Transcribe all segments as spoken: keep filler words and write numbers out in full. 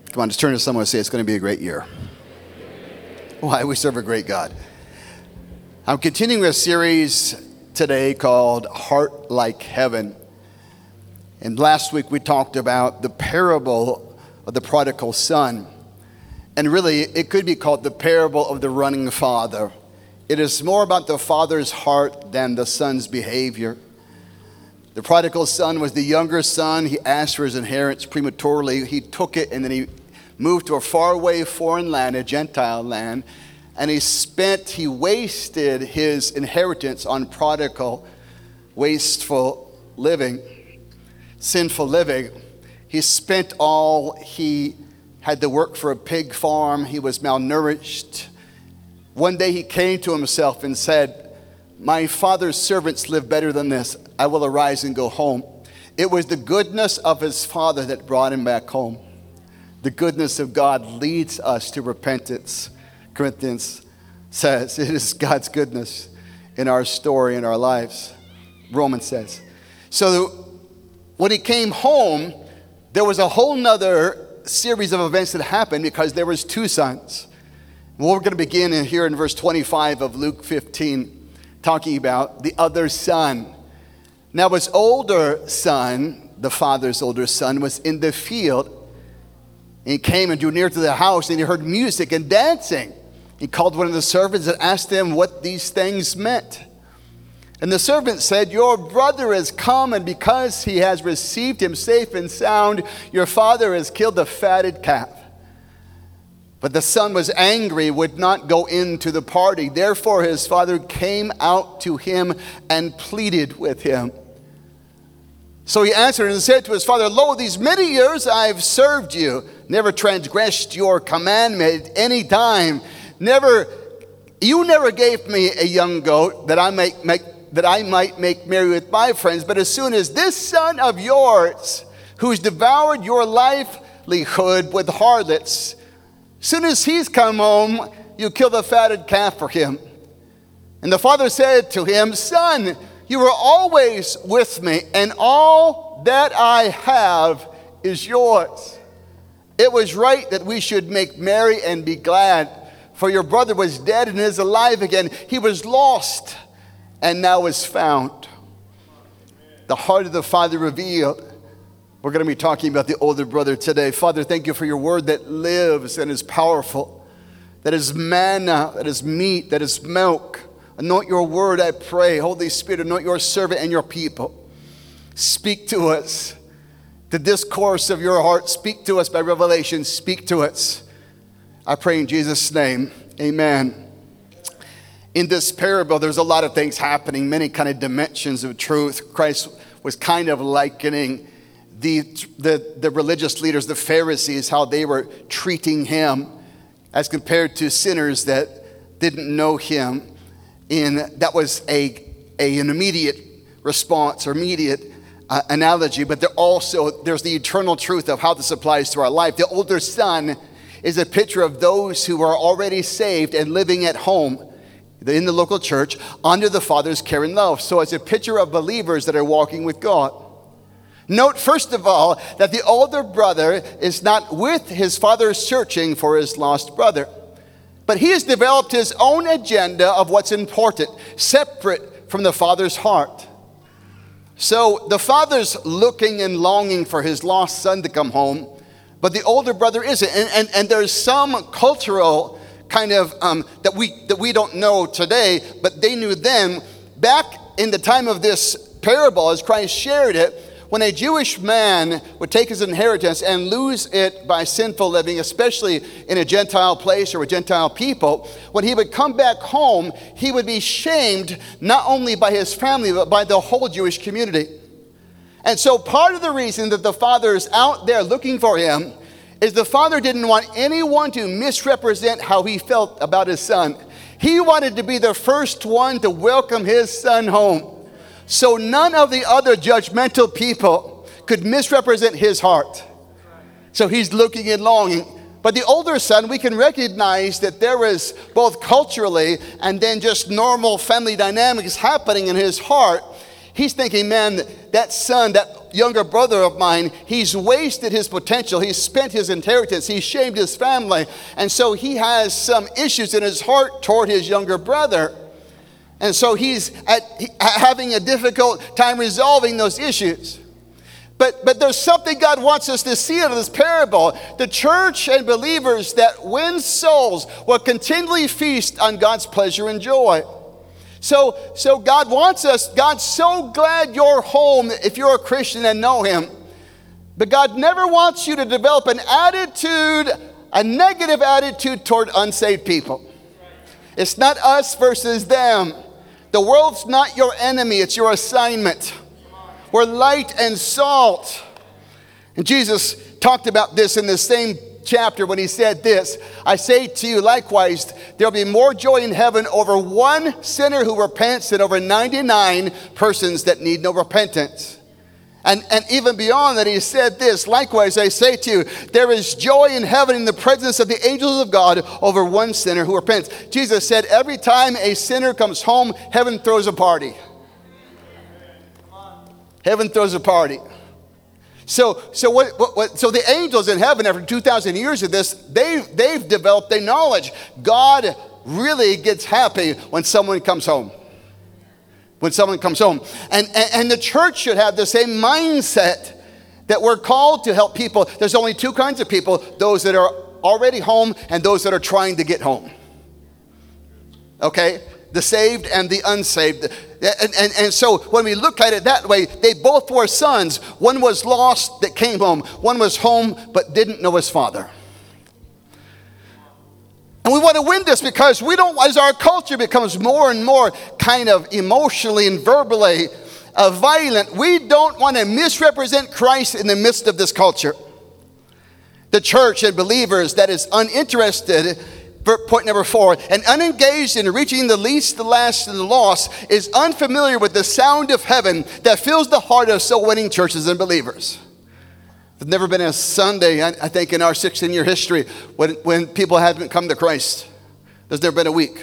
Come on, just turn to someone and say, it's going to be a great year. Why? We serve a great God. I'm continuing a series today called Heart Like Heaven. And last week we talked about the parable of the prodigal son. And really, it could be called the parable of the running father. It is more about the father's heart than the son's behavior. The prodigal son was the younger son. He asked for his inheritance prematurely. He took it and then he moved to a faraway foreign land, a Gentile land. And he spent, he wasted his inheritance on prodigal, wasteful living, sinful living. He spent all he had to work for a pig farm. He was malnourished. One day he came to himself and said, my father's servants live better than this. I will arise and go home. It was the goodness of his father that brought him back home. The goodness of God leads us to repentance. Corinthians says it is God's goodness in our story, in our lives. Romans says. So when he came home, there was a whole nother series of events that happened because there was two sons. Well, we're going to begin in here in verse twenty-five of Luke fifteen, talking about the other son. Now his older son, the father's older son, was in the field. And he came and drew near to the house and he heard music and dancing. He called one of the servants and asked him what these things meant. And the servant said, your brother has come, and because he has received him safe and sound, your father has killed the fatted calf. But the son was angry, would not go into the party. Therefore his father came out to him and pleaded with him. So he answered and said to his father, lo, these many years I have served you, never transgressed your commandment at any time. Never, you never gave me a young goat that I might make that I might make merry with my friends. But as soon as this son of yours, who's devoured your livelihood with harlots, as soon as he's come home, you kill the fatted calf for him. And the father said to him, son, you are always with me, and all that I have is yours. It was right that we should make merry and be glad, for your brother was dead and is alive again. He was lost and now is found. The heart of the Father revealed. We're going to be talking about the older brother today. Father, thank you for your word that lives and is powerful, that is manna, that is meat, that is milk. Anoint your word, I pray. Holy Spirit, anoint your servant and your people. Speak to us. The discourse of your heart, speak to us by revelation. Speak to us. I pray in Jesus' name, amen. In this parable, there's a lot of things happening, many kind of dimensions of truth. Christ was kind of likening the, the, the religious leaders, the Pharisees, how they were treating him as compared to sinners that didn't know him. In that was a, a an immediate response or immediate uh, analogy, but there also there's the eternal truth of how this applies to our life. The older son is a picture of those who are already saved and living at home in the local church under the Father's care and love. So it's a picture of believers that are walking with God. Note, first of all, that the older brother is not with his father searching for his lost brother, but he has developed his own agenda of what's important, separate from the father's heart. So the father's looking and longing for his lost son to come home, but the older brother isn't. And, and, and there's some cultural kind of, um, that we that we don't know today, but they knew then. Back in the time of this parable, as Christ shared it, when a Jewish man would take his inheritance and lose it by sinful living, especially in a Gentile place or with Gentile people, when he would come back home, he would be shamed not only by his family, but by the whole Jewish community. And so part of the reason that the father is out there looking for him is the father didn't want anyone to misrepresent how he felt about his son. He wanted to be the first one to welcome his son home. So none of the other judgmental people could misrepresent his heart. So he's looking and longing. But the older son, we can recognize that there is both culturally and then just normal family dynamics happening in his heart. He's thinking, man, that son, that younger brother of mine, he's wasted his potential. He's spent his inheritance. He's shamed his family. And so he has some issues in his heart toward his younger brother. And so he's at, he, having a difficult time resolving those issues. But, but there's something God wants us to see out of this parable. The church and believers that win souls will continually feast on God's pleasure and joy. So, so God wants us, God's so glad you're home if you're a Christian and know Him. But God never wants you to develop an attitude, a negative attitude toward unsaved people. It's not us versus them. The world's not your enemy, it's your assignment. We're light and salt. And Jesus talked about this in the same chapter when he said this, I say to you likewise, there'll be more joy in heaven over one sinner who repents than over ninety-nine persons that need no repentance. And, and even beyond that, he said this, likewise I say to you, there is joy in heaven in the presence of the angels of God over one sinner who repents. Jesus said every time a sinner comes home, heaven throws a party. Heaven throws a party. So, so what, what, what? So the angels in heaven, after two thousand years of this, they've they've developed a knowledge. God really gets happy when someone comes home. When someone comes home, and, and and the church should have the same mindset that we're called to help people. There's only two kinds of people: those that are already home and those that are trying to get home. Okay, the saved and the unsaved. And, and, and so when we look at it that way, they both were sons. One was lost that came home. One was home but didn't know his father. And we want to win this because we don't, as our culture becomes more and more kind of emotionally and verbally uh, violent, we don't want to misrepresent Christ in the midst of this culture. The church and believers that is uninterested, point number four, and unengaged in reaching the least, the last, and the lost is unfamiliar with the sound of heaven that fills the heart of soul-winning churches and believers. There's never been a Sunday, I think, in our sixteen-year history when, when people haven't come to Christ. There's never been a week.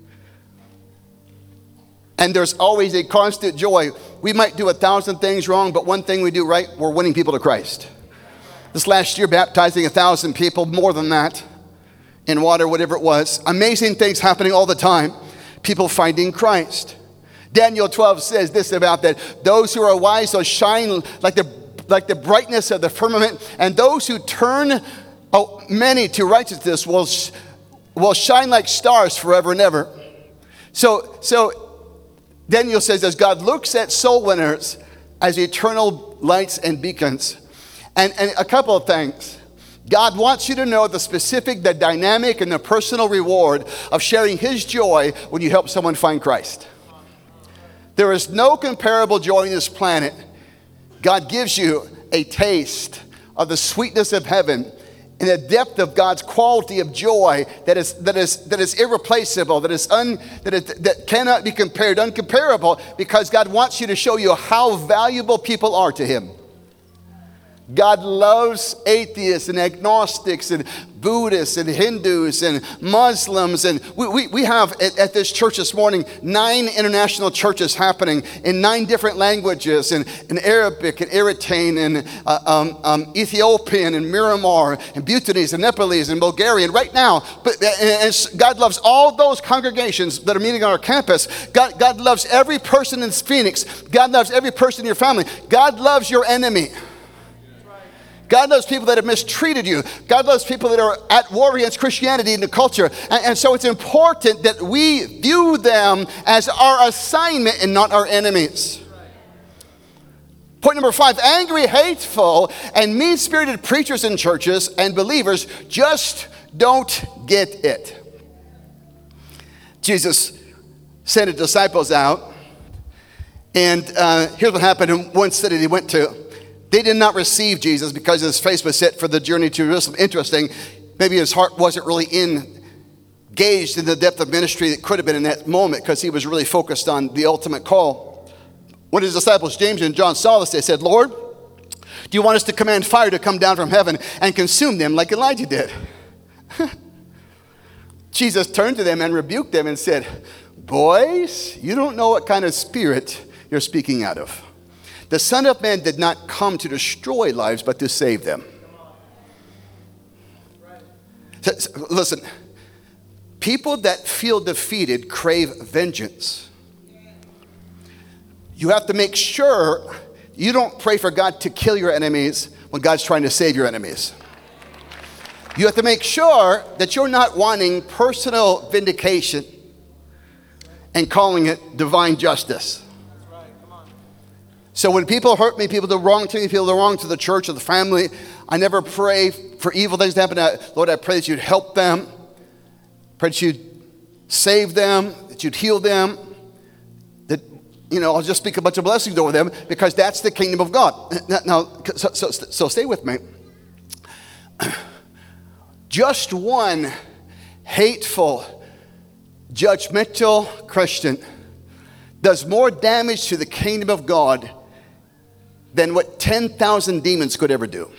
And there's always a constant joy. We might do a thousand things wrong, but one thing we do right, we're winning people to Christ. This last year, baptizing a thousand people, more than that, in water, whatever it was. Amazing things happening all the time. People finding Christ. Daniel twelve says this about that. Those who are wise will shine like the like the brightness of the firmament, and those who turn oh, many to righteousness will, will shine like stars forever and ever. So, so Daniel says, as God looks at soul winners as eternal lights and beacons. And, and a couple of things. God wants you to know the specific, the dynamic, and the personal reward of sharing His joy when you help someone find Christ. There is no comparable joy on this planet. God gives you a taste of the sweetness of heaven and the depth of God's quality of joy that is that is that is irreplaceable, that is un, that is, that cannot be compared, uncomparable, because God wants you to show you how valuable people are to Him. God loves atheists and agnostics and Buddhists and Hindus and Muslims. And we, we, we have at, at this church this morning nine international churches happening in nine different languages, in, in Arabic and Eritrean and uh, um, um, Ethiopian and Miramar and Bhutanese and Nepalese and Bulgarian right now. But and, and God loves all those congregations that are meeting on our campus. God, God loves every person in Phoenix. God loves every person in your family. God loves your enemy. God loves people that have mistreated you. God loves people that are at war against Christianity and the culture. And, and so it's important that we view them as our assignment and not our enemies. Point number five, angry, hateful, and mean-spirited preachers in churches and believers just don't get it. Jesus sent his disciples out, and uh, here's what happened in one city they went to. They did not receive Jesus because his face was set for the journey to Jerusalem. Interesting, maybe his heart wasn't really engaged in the depth of ministry that could have been in that moment because he was really focused on the ultimate call. When his disciples, James and John, saw this, they said, Lord, do you want us to command fire to come down from heaven and consume them like Elijah did? Jesus turned to them and rebuked them and said, boys, you don't know what kind of spirit you're speaking out of. The Son of Man did not come to destroy lives, but to save them. Listen, people that feel defeated crave vengeance. You have to make sure you don't pray for God to kill your enemies when God's trying to save your enemies. You have to make sure that you're not wanting personal vindication and calling it divine justice. So when people hurt me, people do wrong to me, people do wrong to the church or the family, I never pray for evil things to happen. Lord, I pray that you'd help them. Pray that you'd save them, that you'd heal them. That, you know, I'll just speak a bunch of blessings over them because that's the kingdom of God. Now, so, so, so stay with me. Just one hateful, judgmental Christian does more damage to the kingdom of God than what ten thousand demons could ever do.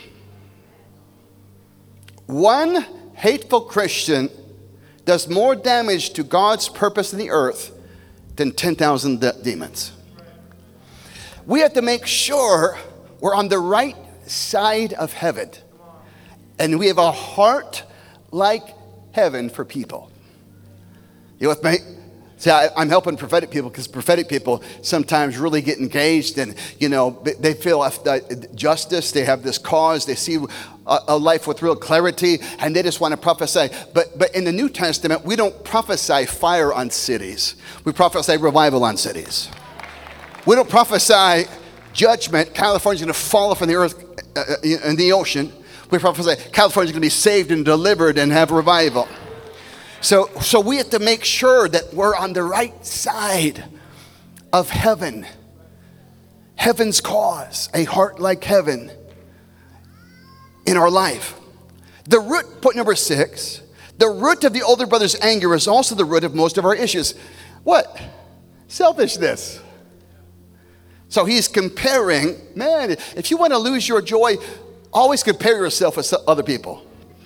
One hateful Christian does more damage to God's purpose in the earth than ten thousand de- demons. We have to make sure we're on the right side of heaven. And we have a heart like heaven for people. You with me? See, I, I'm helping prophetic people because prophetic people sometimes really get engaged and, you know, they feel uh, justice. They have this cause. They see a, a life with real clarity and they just want to prophesy. But, but in the New Testament, we don't prophesy fire on cities. We prophesy revival on cities. We don't prophesy judgment. California's going to fall from the earth uh, in the ocean. We prophesy California's going to be saved and delivered and have revival. So, so we have to make sure that we're on the right side of heaven. Heaven's cause, a heart like heaven in our life. The root, point number six, the root of the older brother's anger is also the root of most of our issues. What? Selfishness. So he's comparing, man, if you want to lose your joy, always compare yourself with other people.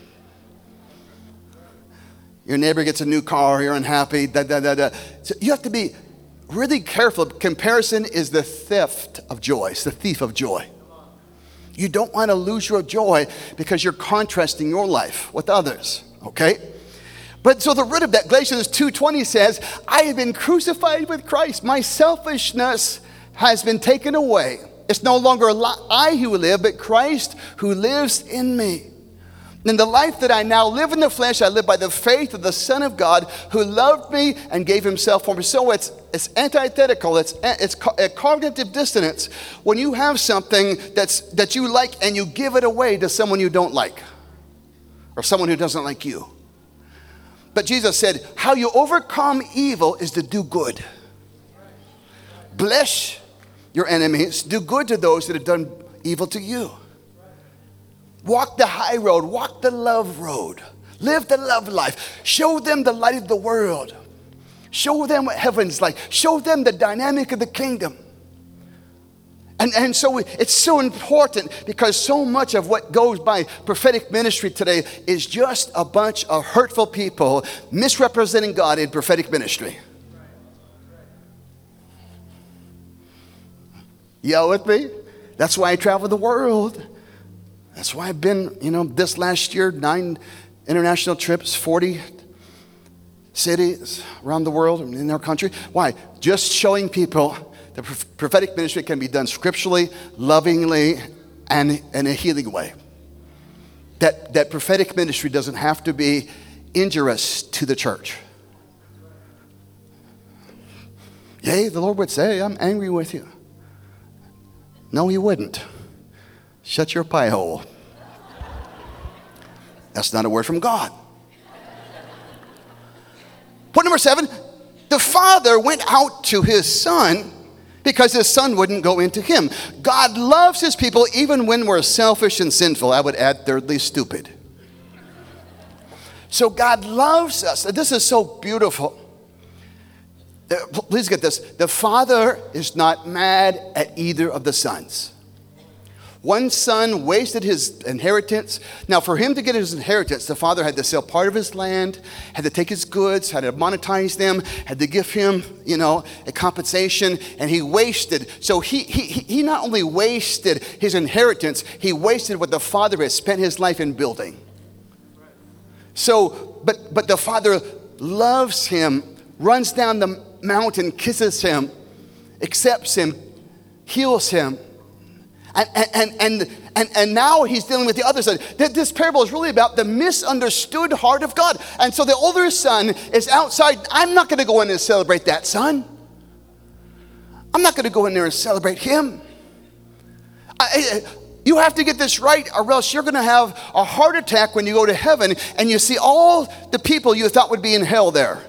Your neighbor gets a new car, you're unhappy, da, da, da, da. So you have to be really careful. Comparison is the theft of joy. It's the thief of joy. You don't want to lose your joy because you're contrasting your life with others, okay? But so the root of that, Galatians two twenty says, I have been crucified with Christ. My selfishness has been taken away. It's no longer I who live, but Christ who lives in me. In the life that I now live in the flesh, I live by the faith of the Son of God who loved me and gave himself for me. So it's it's antithetical. It's it's a cognitive dissonance when you have something that's that you like and you give it away to someone you don't like or someone who doesn't like you. But Jesus said, how you overcome evil is to do good. Bless your enemies. Do good to those that have done evil to you. Walk the high road. Walk the love road. Live the love life. Show them the light of the world. Show them what heaven's like. Show them the dynamic of the kingdom. And, and so it's so important because so much of what goes by prophetic ministry today is just a bunch of hurtful people misrepresenting God in prophetic ministry. Y'all with me? That's why I travel the world. That's why I've been, you know, this last year, nine international trips, forty cities around the world and in our country. Why? Just showing people that prophetic ministry can be done scripturally, lovingly, and in a healing way. That, that prophetic ministry doesn't have to be injurious to the church. Yea, the Lord would say, I'm angry with you. No, he wouldn't. Shut your pie hole. That's not a word from God. Point number seven, the father went out to his son because his son wouldn't go into him. God loves his people even when we're selfish and sinful. I would add, thirdly, stupid. So God loves us. This is so beautiful. Please get this. The father is not mad at either of the sons. One son wasted his inheritance. Now, for him to get his inheritance, the father had to sell part of his land, had to take his goods, had to monetize them, had to give him, you know, a compensation, and he wasted. So he he he not only wasted his inheritance, he wasted what the father had spent his life in building. So, but but the father loves him, runs down the mountain, kisses him, accepts him, heals him. And, and, and, and, and now he's dealing with the other side. This parable is really about the misunderstood heart of God. And so the older son is outside. I'm not going to go in and celebrate that son. I'm not going to go in there and celebrate him. I, you have to get this right, or else you're going to have a heart attack when you go to heaven and you see all the people you thought would be in hell there.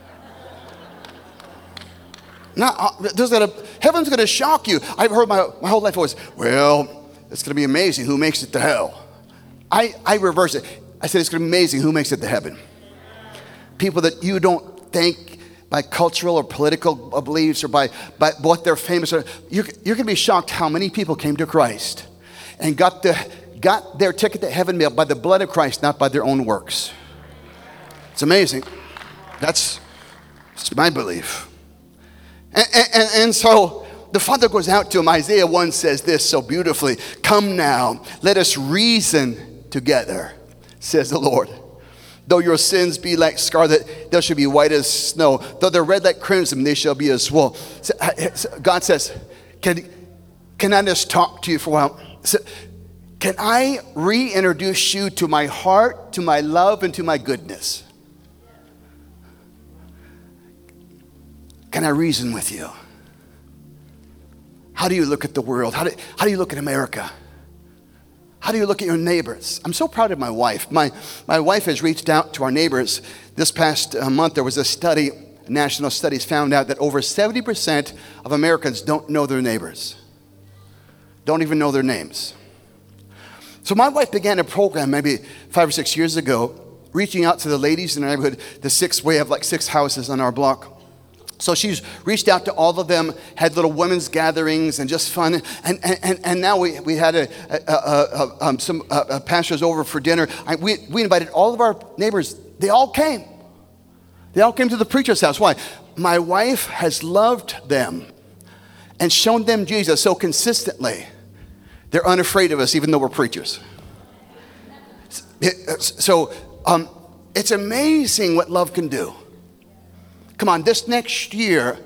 Now, there's gonna, heaven's going to shock you. I've heard my, my whole life was, well, it's going to be amazing who makes it to hell. I, I reverse it. I said it's going to be amazing who makes it to heaven. People that you don't think by cultural or political beliefs or by, by what they're famous for. You're, you're going to be shocked how many people came to Christ and got, the, got their ticket to heaven by the blood of Christ, not by their own works. It's amazing. That's, that's my belief. And, and, and so the father goes out to him. Isaiah one says this so beautifully. Come now, let us reason together, says the Lord. Though your sins be like scarlet, they shall be white as snow. Though they're red like crimson, they shall be as wool. So, God says, can, can I just talk to you for a while? So, can I reintroduce you to my heart, to my love, and to my goodness? Can I reason with you? How do you look at the world? How do, how do you look at America? How do you look at your neighbors? I'm so proud of my wife. My, my wife has reached out to our neighbors. This past uh, month, there was a study, national studies found out that over seventy percent of Americans don't know their neighbors. Don't even know their names. So my wife began a program maybe five or six years ago, reaching out to the ladies in the neighborhood. The six, we have like six houses on our block. So she's reached out to all of them, had little women's gatherings and just fun. And and, and now we, we had a, a, a, a, um, some uh, pastors over for dinner. I, we, we invited all of our neighbors. They all came. They all came to the preacher's house. Why? My wife has loved them and shown them Jesus so consistently. They're unafraid of us even though we're preachers. So um, it's amazing what love can do. Come on, this next year,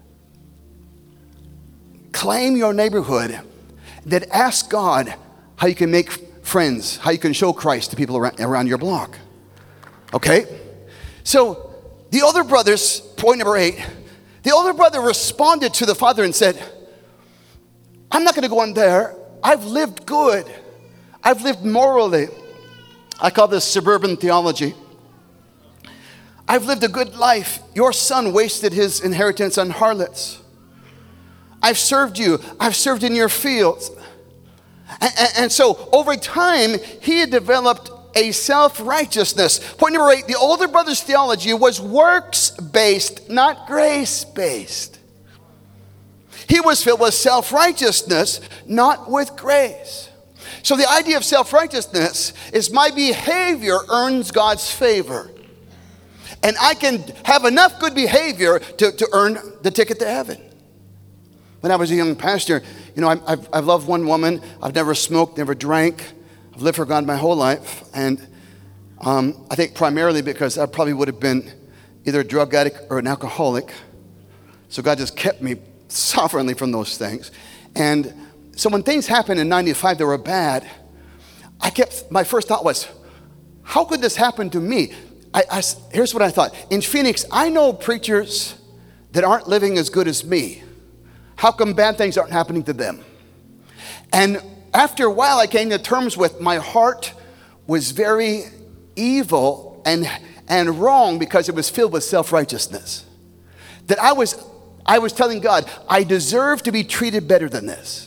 claim your neighborhood, that ask God how you can make friends, how you can show Christ to people around, around your block. Okay? So the older brothers, point number eight, the older brother responded to the father and said, I'm not going to go in there. I've lived good. I've lived morally. I call this suburban theology. I've lived a good life. Your son wasted his inheritance on harlots. I've served you. I've served in your fields. And, and, and so over time, he had developed a self-righteousness. Point number eight, the older brother's theology was works-based, not grace-based. He was filled with self-righteousness, not with grace. So the idea of self-righteousness is my behavior earns God's favor. And I can have enough good behavior to, to earn the ticket to heaven. When I was a young pastor, you know, I, I've, I've loved one woman. I've never smoked, never drank. I've lived for God my whole life. And um, I think primarily because I probably would have been either a drug addict or an alcoholic. So God just kept me sovereignly from those things. And so when things happened in ninety-five that were bad, I kept, my first thought was, how could this happen to me? I, I, here's what I thought. In Phoenix, I know preachers that aren't living as good as me. How come bad things aren't happening to them? And after a while, I came to terms with my heart was very evil and, and wrong because it was filled with self-righteousness. That I was, I was telling God, I deserve to be treated better than this.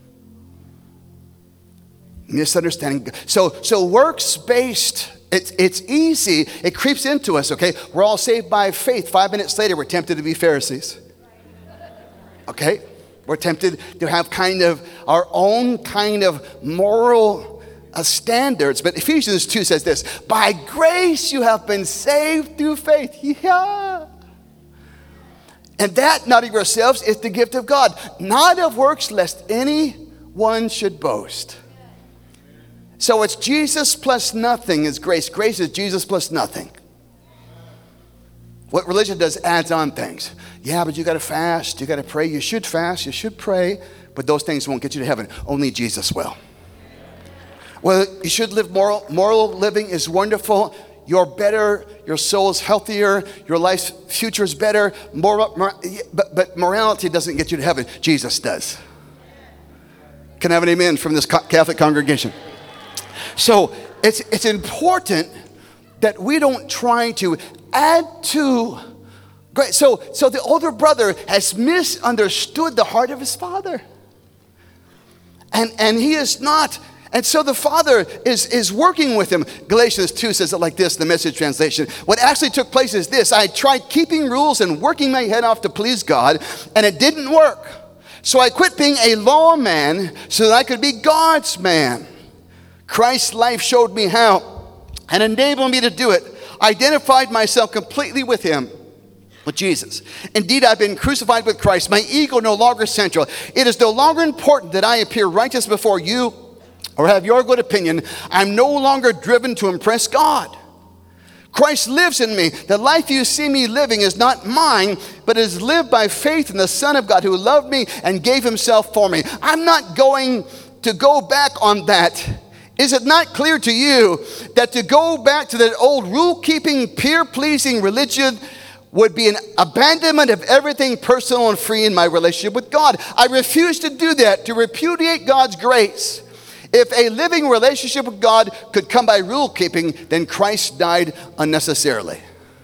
Misunderstanding. So, so works-based, it's, it's easy. It creeps into us, okay? We're all saved by faith. Five minutes later, we're tempted to be Pharisees. Okay? We're tempted to have kind of our own kind of moral uh, standards. But Ephesians two says this, by grace you have been saved through faith. Yeah. And that, not of yourselves, is the gift of God, not of works, lest anyone should boast. So it's Jesus plus nothing is grace. Grace is Jesus plus nothing. What religion does adds on things. Yeah, but you got to fast. You got to pray. You should fast. You should pray. But those things won't get you to heaven. Only Jesus will. Well, you should live moral. Moral living is wonderful. You're better. Your soul is healthier. Your life's future is better. Moral, mor- but, but morality doesn't get you to heaven. Jesus does. Can I have an amen from this Catholic congregation? So it's it's important that we don't try to add to grace. So, so the older brother has misunderstood the heart of his father. And, and he is not, and so the father is, is working with him. Galatians two says it like this, the Message translation. What actually took place is this. I tried keeping rules and working my head off to please God, and it didn't work. So I quit being a lawman so that I could be God's man. Christ's life showed me how and enabled me to do it. I identified myself completely with him, with Jesus. Indeed, I've been crucified with Christ. My ego no longer central. It is no longer important that I appear righteous before you or have your good opinion. I'm no longer driven to impress God. Christ lives in me. The life you see me living is not mine, but is lived by faith in the Son of God who loved me and gave himself for me. I'm not going to go back on that. Is it not clear to you that to go back to that old rule-keeping, peer-pleasing religion would be an abandonment of everything personal and free in my relationship with God? I refuse to do that, to repudiate God's grace. If a living relationship with God could come by rule-keeping, then Christ died unnecessarily.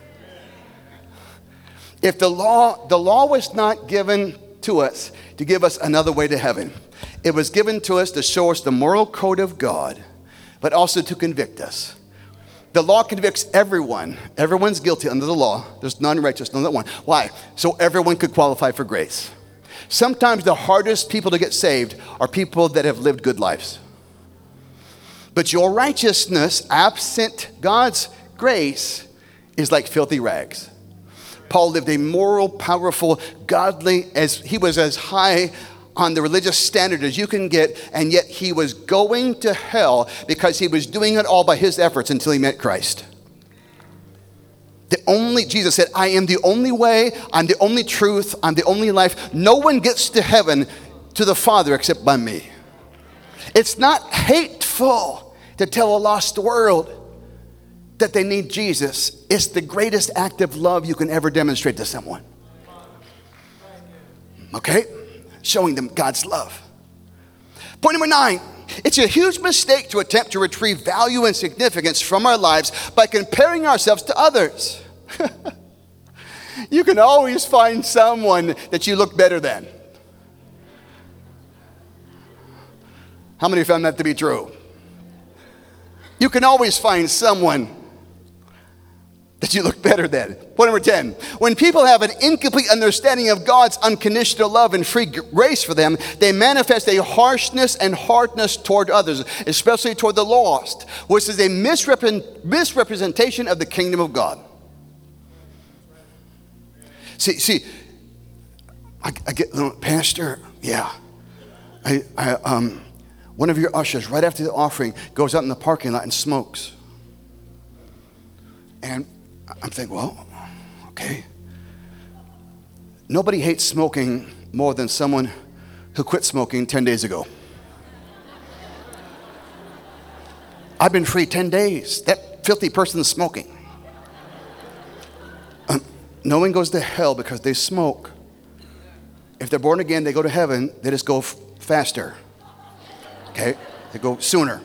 If the law, the law was not given to us to give us another way to heaven. It was given to us to show us the moral code of God, but also to convict us. The law convicts everyone. Everyone's guilty under the law. There's none righteous, none that one. Why? So everyone could qualify for grace. Sometimes the hardest people to get saved are people that have lived good lives. But your righteousness, absent God's grace, is like filthy rags. Paul lived a moral, powerful, godly, as he was as high on the religious standard as you can get, and yet he was going to hell because he was doing it all by his efforts until he met Christ. The only, Jesus said, I am the only way, I'm the only truth, I'm the only life. No one gets to heaven, to the Father, except by me. It's not hateful to tell a lost world that they need Jesus. It's the greatest act of love you can ever demonstrate to someone. Okay? Showing them God's love. Point number nine. It's a huge mistake to attempt to retrieve value and significance from our lives by comparing ourselves to others. You can always find someone that you look better than. How many found that to be true? You can always find someone that you look better than. Point number ten. When people have an incomplete understanding of God's unconditional love and free grace for them, they manifest a harshness and hardness toward others, especially toward the lost, which is a misrepre- misrepresentation of the kingdom of God. See, see, I, I get, Pastor, yeah, I, I, um, one of your ushers, right after the offering, goes out in the parking lot and smokes. And I'm thinking, well, okay. Nobody hates smoking more than someone who quit smoking ten days ago. I've been free ten days. That filthy person is smoking. Um, no one goes to hell because they smoke. If they're born again, they go to heaven. They just go f- faster. Okay? They go sooner.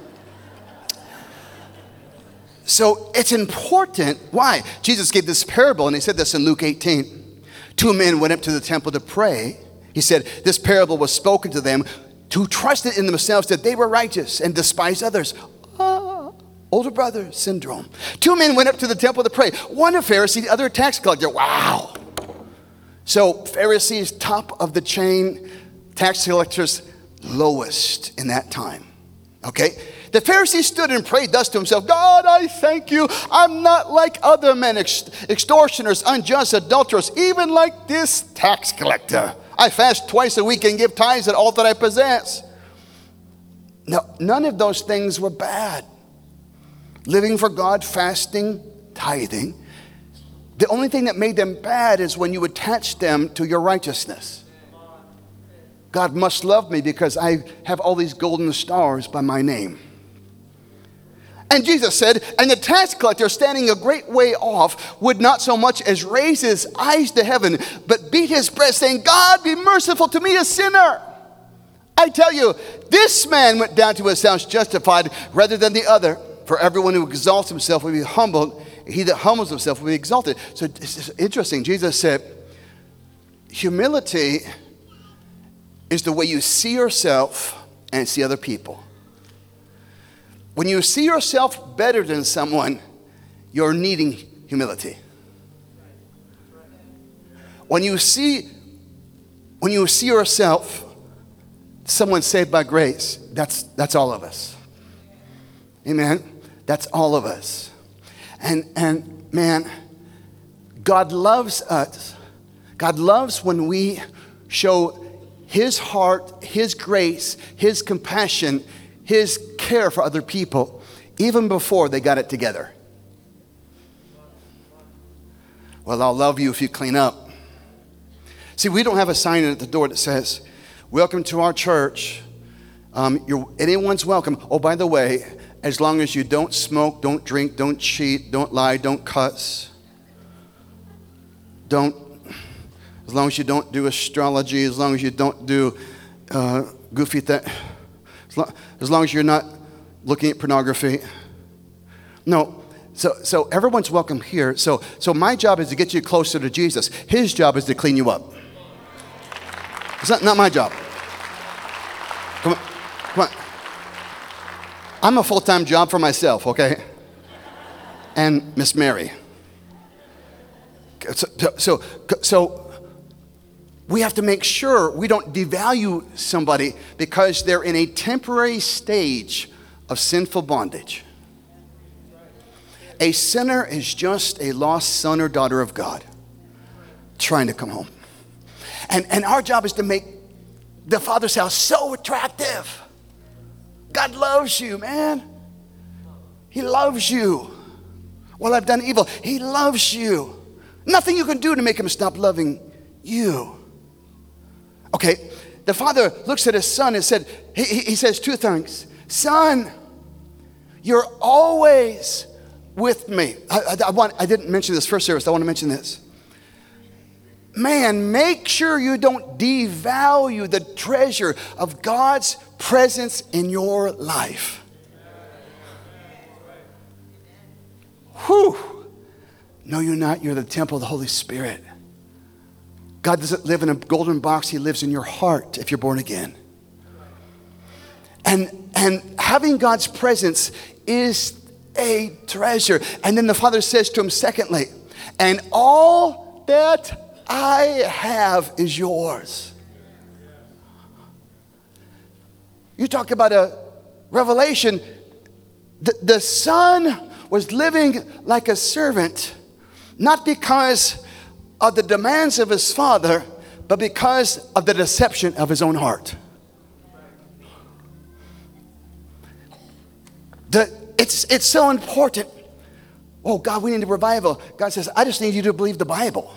So it's important. Why? Jesus gave this parable, and he said this in Luke eighteen. Two men went up to the temple to pray. He said, this parable was spoken to them who trusted in themselves that they were righteous and despised others. Ah, older brother syndrome. Two men went up to the temple to pray. One a Pharisee, the other a tax collector. Wow. So Pharisees, top of the chain, tax collectors lowest in that time. Okay? The Pharisee stood and prayed thus to himself, God, I thank you. I'm not like other men, ex- extortioners, unjust, adulterers, even like this tax collector. I fast twice a week and give tithes at all that I possess. No, none of those things were bad. Living for God, fasting, tithing. The only thing that made them bad is when you attach them to your righteousness. God must love me because I have all these golden stars by my name. And Jesus said, and the tax collector standing a great way off would not so much as raise his eyes to heaven, but beat his breast saying, God, be merciful to me, a sinner. I tell you, this man went down to his house justified rather than the other. For everyone who exalts himself will be humbled. He that humbles himself will be exalted. So it's interesting. Jesus said, humility is the way you see yourself and see other people. When you see yourself better than someone, you're needing humility. When you see, when you see yourself, someone saved by grace, that's, that's all of us. Amen. That's all of us. And, and man, God loves us. God loves when we show His heart, His grace, His compassion, His care for other people, even before they got it together. Well, I'll love you if you clean up. See, we don't have a sign at the door that says, welcome to our church. Um, you're, anyone's welcome. Oh, by the way, as long as you don't smoke, don't drink, don't cheat, don't lie, don't cuss. Don't, as long as you don't do astrology, as long as you don't do uh, goofy things. As long, as long as you're not looking at pornography. No, so so everyone's welcome here. So so my job is to get you closer to Jesus. His job is to clean you up. It's not, not my job. Come on, come on. I'm a full-time job for myself, okay? And Miss Mary. So, so so we have to make sure we don't devalue somebody because they're in a temporary stage of sinful bondage. A sinner is just a lost son or daughter of God trying to come home. And, and our job is to make the Father's house so attractive. God loves you, man. He loves you. Well, I've done evil. He loves you. Nothing you can do to make him stop loving you. Okay, the father looks at his son and said, he, he says two things. Son, you're always with me. I, I, I, want, I didn't mention this first service. I want to mention this. Man, make sure you don't devalue the treasure of God's presence in your life. Whew. No, you're not. You're the temple of the Holy Spirit. God doesn't live in a golden box. He lives in your heart if you're born again. And, and having God's presence is a treasure. And then the Father says to him, secondly, and all that I have is yours. You talk about a revelation. The, the son was living like a servant, not because of the demands of his father, but because of the deception of his own heart. The, it's, it's so important. Oh, God, we need a revival. God says, I just need you to believe the Bible.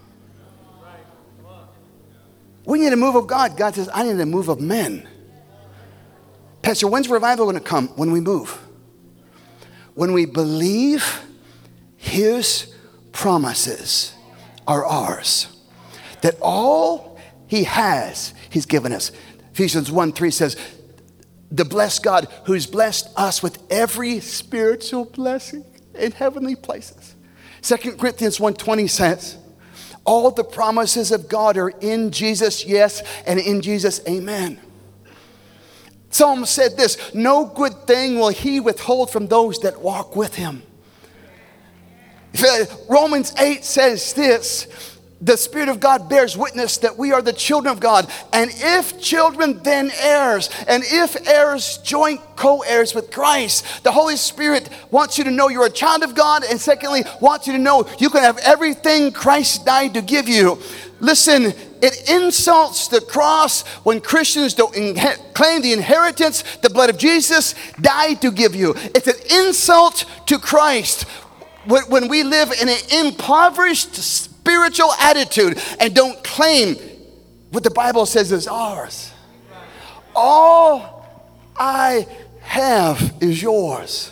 We need a move of God. God says, I need a move of men. Pastor, when's revival going to come? When we move. When we believe His promises are ours. That all He has, He's given us. Ephesians one three says, the blessed God who's blessed us with every spiritual blessing in heavenly places. Second Corinthians one twenty says, all the promises of God are in Jesus, yes, and in Jesus, amen. Psalm said this, no good thing will He withhold from those that walk with Him. Romans eight says this, the Spirit of God bears witness that we are the children of God. And if children, then heirs. And if heirs, joint co-heirs with Christ. The Holy Spirit wants you to know you're a child of God. And secondly, wants you to know you can have everything Christ died to give you. Listen, it insults the cross when Christians don't inhe- claim the inheritance the blood of Jesus died to give you. It's an insult to Christ when, when we live in an impoverished spiritual attitude and don't claim what the Bible says is ours. All I have is yours.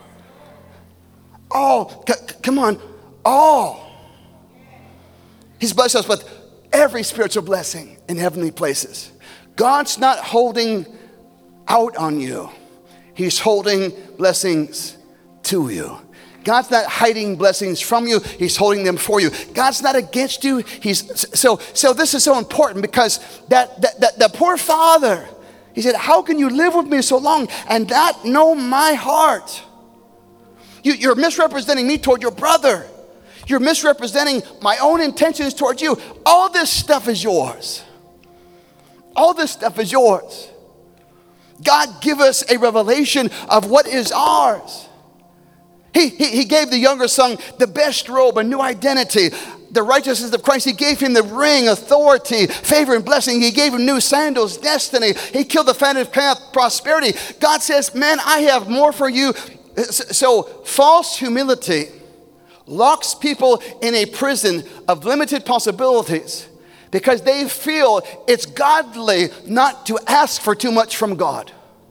All, c- come on, all. He's blessed us with every spiritual blessing in heavenly places. God's not holding out on you. He's holding blessings to you. God's not hiding blessings from you. He's holding them for you. God's not against you. He's so so this is so important because that that, that the poor father, he said, how can you live with me so long and not know my heart? You, you're misrepresenting me toward your brother. You're misrepresenting my own intentions towards you. All this stuff is yours. All this stuff is yours. God give us a revelation of what is ours. He, he, he gave the younger son the best robe, a new identity, the righteousness of Christ. He gave him the ring, authority, favor, and blessing. He gave him new sandals, destiny. He killed the fatted path, prosperity. God says, man, I have more for you. So false humility locks people in a prison of limited possibilities because they feel it's godly not to ask for too much from God.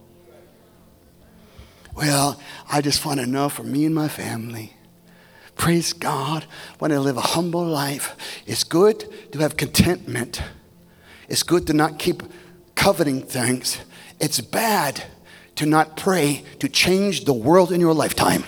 Well, I just want enough for me and my family. Praise God. Want to live a humble life. It's good to have contentment. It's good to not keep coveting things. It's bad to not pray to change the world in your lifetime.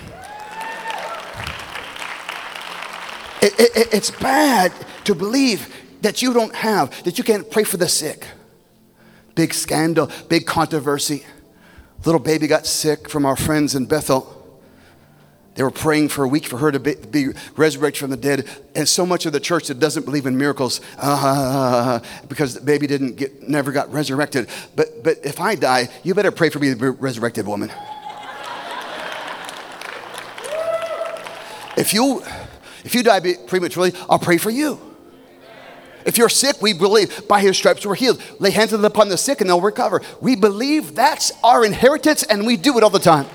It, it, it's bad to believe that you don't have, that you can't pray for the sick. Big scandal, big controversy. Little baby got sick from our friends in Bethel. They were praying for a week for her to be, be resurrected from the dead. And so much of the church that doesn't believe in miracles, uh, because the baby didn't get, never got resurrected. But but if I die, you better pray for me to be resurrected, woman. If you if you die prematurely, I'll pray for you. If you're sick, we believe by his stripes we're healed. Lay hands upon the sick and they'll recover. We believe that's our inheritance and we do it all the time.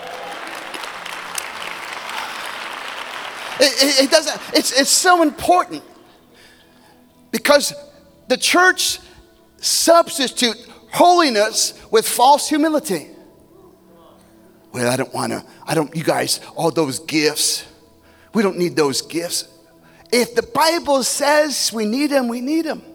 It, it, it doesn't, it's, it's so important because the church substitute holiness with false humility. Well, I don't want to, I don't, you guys, all those gifts, we don't need those gifts. If the Bible says we need them, we need them.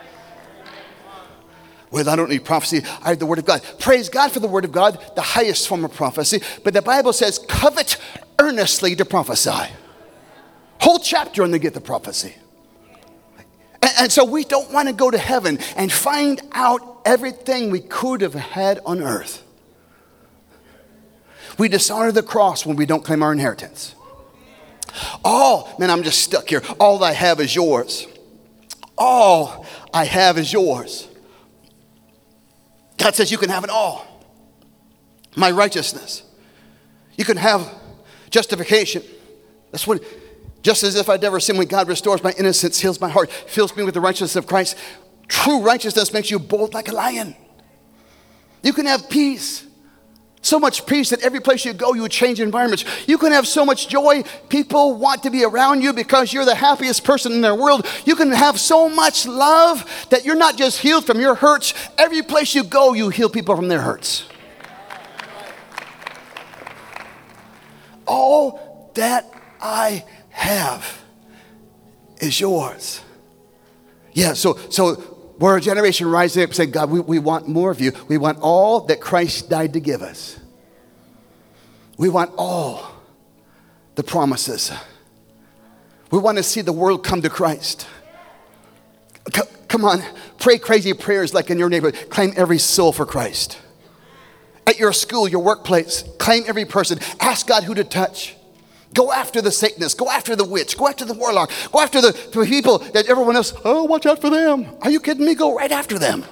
Well, I don't need prophecy. I have the Word of God. Praise God for the Word of God, the highest form of prophecy. But the Bible says, covet earnestly to prophesy. Whole chapter on the gift of prophecy. And, and so we don't want to go to heaven and find out everything we could have had on earth. We dishonor the cross when we don't claim our inheritance. All, man, I'm just stuck here. All I have is yours. All I have is yours. God says you can have it all. My righteousness. You can have justification. That's what, just as if I'd never sinned, when God restores my innocence, heals my heart, fills me with the righteousness of Christ. True righteousness makes you bold like a lion. You can have peace. So much peace that every place you go, you would change environments. You can have so much joy. People want to be around you because you're the happiest person in their world. You can have so much love that you're not just healed from your hurts. Every place you go, you heal people from their hurts. All that I have is yours. Yeah, so so we're a generation rising up and saying, God, we, we want more of you. We want all that Christ died to give us. We want all the promises. We want to see the world come to Christ. C- come on, pray crazy prayers like in your neighborhood. Claim every soul for Christ. At your school, your workplace, claim every person. Ask God who to touch. Go after the Satanist. Go after the witch. Go after the warlock. Go after the, the people that everyone else, oh, watch out for them. Are you kidding me? Go right after them.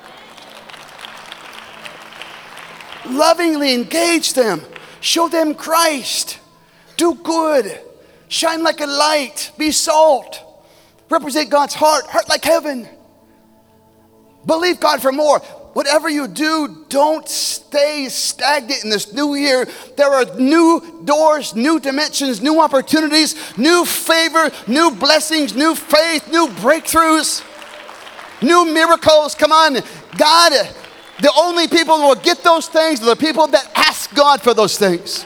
Lovingly engage them. Show them Christ. Do good. Shine like a light. Be salt. Represent God's heart. Heart like heaven. Believe God for more. Whatever you do, don't stay stagnant in this new year. There are new doors, new dimensions, new opportunities, new favor, new blessings, new faith, new breakthroughs, new miracles. Come on. God, the only people who will get those things are the people that ask God for those things.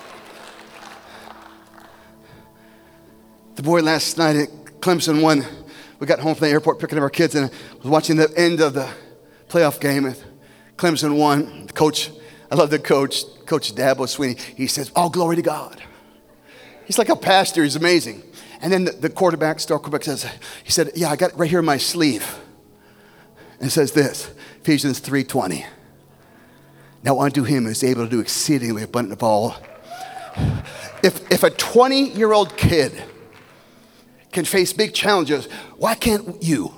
The boy last night at Clemson won. We got home from the airport picking up our kids, and I was watching the end of the playoff game, and Clemson won. The coach, I love the coach, Coach Dabo Swinney. He says, all glory to God. He's like a pastor. He's amazing. And then the, the quarterback, star quarterback says, he said, yeah, I got it right here in my sleeve. And it says this, Ephesians three twenty. Now unto him who is able to do exceedingly abundant of all. If, if a twenty-year-old kid can face big challenges, why can't you?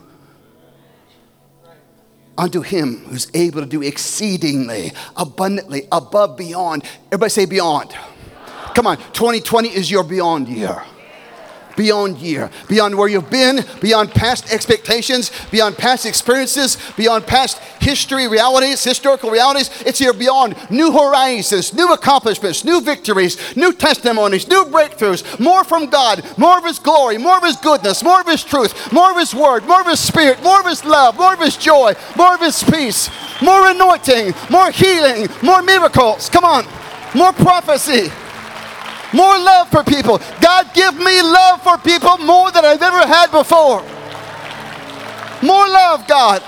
Unto him who's able to do exceedingly, abundantly, above, beyond. Everybody say beyond. Come on, twenty twenty is your beyond year. Beyond year. Beyond where you've been, beyond past expectations, beyond past experiences, beyond past history, realities, historical realities. It's your beyond. New horizons, new accomplishments, new victories, new testimonies, new breakthroughs. More from God, more of his glory, more of his goodness, more of his truth, more of his word, more of his spirit, more of his love, more of his joy, more of his peace, more anointing, more healing, more miracles. Come on. More prophecy. More love for people. God, give me love for people more than I've ever had before. More love, God.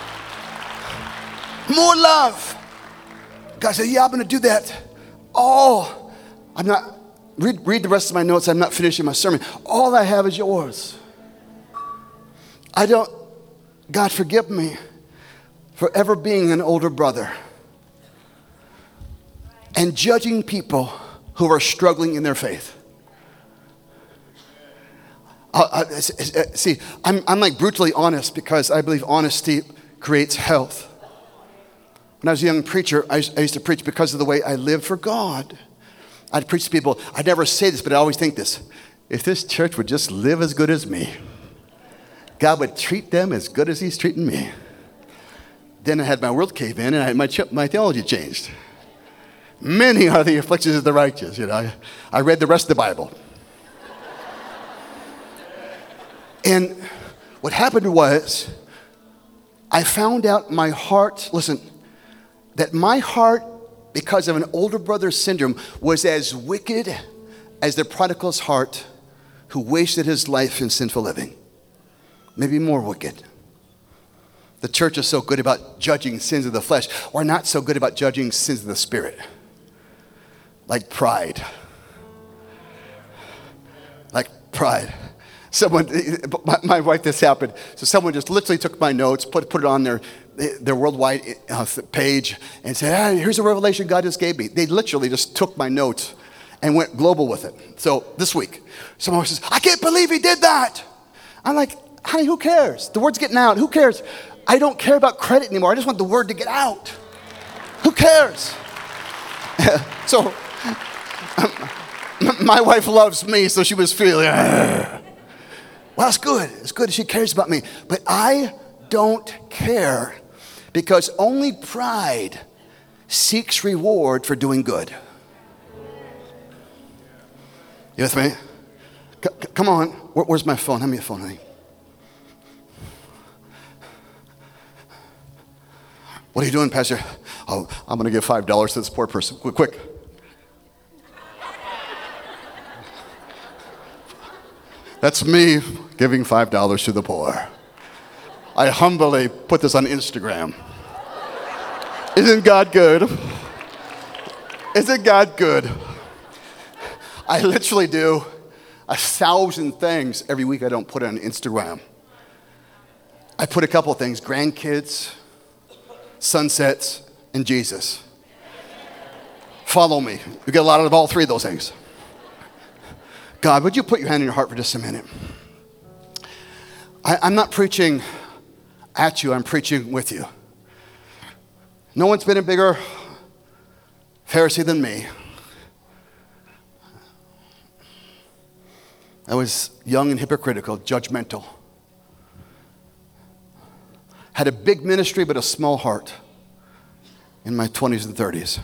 More love. God said, yeah, I'm going to do that. All, I'm not, read, read the rest of my notes. I'm not finishing my sermon. All I have is yours. I don't, God, forgive me for ever being an older brother and judging people who are struggling in their faith. I, I, see, I'm, I'm like brutally honest because I believe honesty creates health. When I was a young preacher, I used, I used to preach because of the way I lived for God. I'd preach to people. I'd never say this, but I always think this. If this church would just live as good as me, God would treat them as good as he's treating me. Then I had my world cave in and I had my, my theology changed. Many are the afflictions of the righteous. You know, I, I read the rest of the Bible. And what happened was, I found out my heart, listen, that my heart, because of an older brother syndrome, was as wicked as the prodigal's heart who wasted his life in sinful living. Maybe more wicked. The church is so good about judging sins of the flesh. We're not so good about judging sins of the spirit. Like pride. Like pride. Someone, my, my wife, this happened. So someone just literally took my notes, put put it on their their worldwide uh, page, and said, ah, "Here's a revelation God just gave me." They literally just took my notes and went global with it. So this week, someone says, "I can't believe he did that." I'm like, "Honey, who cares? The word's getting out. Who cares? I don't care about credit anymore. I just want the word to get out. Who cares?" So. My wife loves me, so she was feeling, Argh. Well, it's good. It's good she cares about me. But I don't care because only pride seeks reward for doing good. You with me? C- come on. Where, where's my phone? Hand me a phone, honey. What are you doing, Pastor? Oh, I'm going to give five dollars to this poor person. Quick, quick. That's me giving five dollars to the poor. I humbly put this on Instagram. Isn't God good? Isn't God good? I literally do a thousand things every week I don't put on Instagram. I put a couple of things, grandkids, sunsets, and Jesus. Follow me. You get a lot out of all three of those things. God, would you put your hand in your heart for just a minute? I, I'm not preaching at you, I'm preaching with you. No one's been a bigger Pharisee than me. I was young and hypocritical, judgmental. Had a big ministry but a small heart in my twenties and thirties.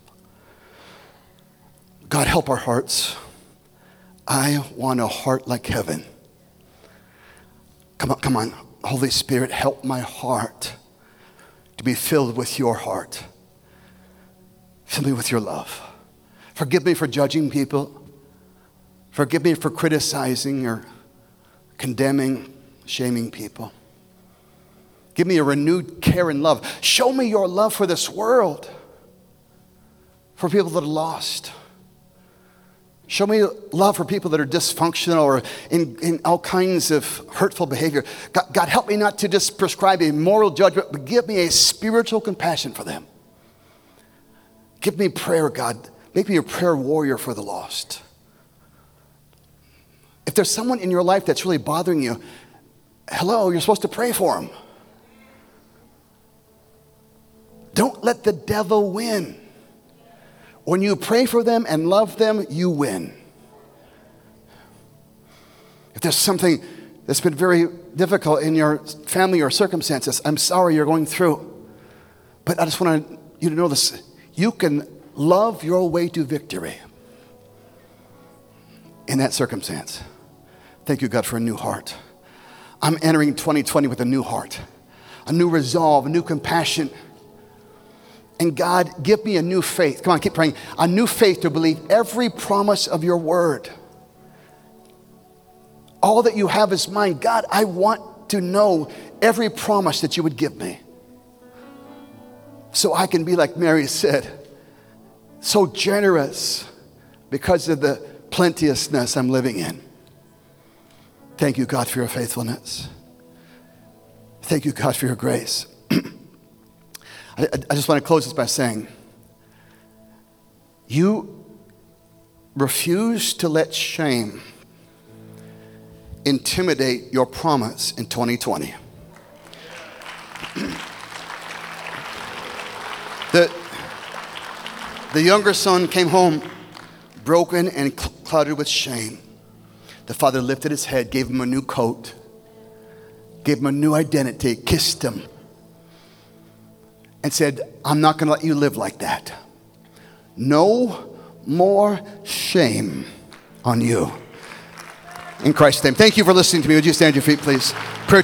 God, help our hearts. I want a heart like heaven. Come on, come on. Holy Spirit, help my heart to be filled with your heart. Fill me with your love. Forgive me for judging people. Forgive me for criticizing or condemning, shaming people. Give me a renewed care and love. Show me your love for this world, for people that are lost. Show me love for people that are dysfunctional or in, in all kinds of hurtful behavior. God, God, help me not to just prescribe a moral judgment, but give me a spiritual compassion for them. Give me prayer, God. Make me a prayer warrior for the lost. If there's someone in your life that's really bothering you, hello, you're supposed to pray for them. Don't let the devil win. When you pray for them and love them, you win. If there's something that's been very difficult in your family or circumstances, I'm sorry you're going through. But I just want you to know this. You can love your way to victory in that circumstance. Thank you, God, for a new heart. I'm entering twenty twenty with a new heart, a new resolve, a new compassion. And God, give me a new faith. Come on, keep praying. A new faith to believe every promise of your word. All that you have is mine. God, I want to know every promise that you would give me. So I can be like Mary said, so generous because of the plenteousness I'm living in. Thank you, God, for your faithfulness. Thank you, God, for your grace. I, I just want to close this by saying, you refuse to let shame intimidate your promise in twenty twenty. the, the younger son came home broken and clouded with shame. The father lifted his head, gave him a new coat, gave him a new identity, kissed him, and said, I'm not going to let you live like that. No more shame on you. In Christ's name. Thank you for listening to me. Would you stand to your feet, please?